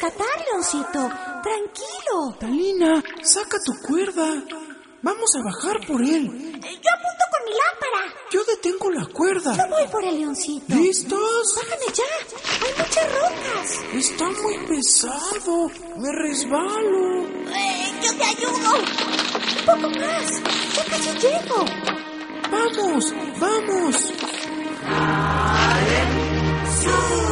rescatar, Leoncito. Tranquilo. Talina, saca tu cuerda. Vamos a bajar por él. Yo apunto con mi lámpara. Yo detengo la cuerda. Yo voy por el Leoncito. ¿Listos? Bájame ya. Hay muchas rocas. Está muy pesado. Me resbalo. Yo te ayudo. Un poco más. Ya casi llego. ¡Vamos! ¡Vamos! ¡Sube!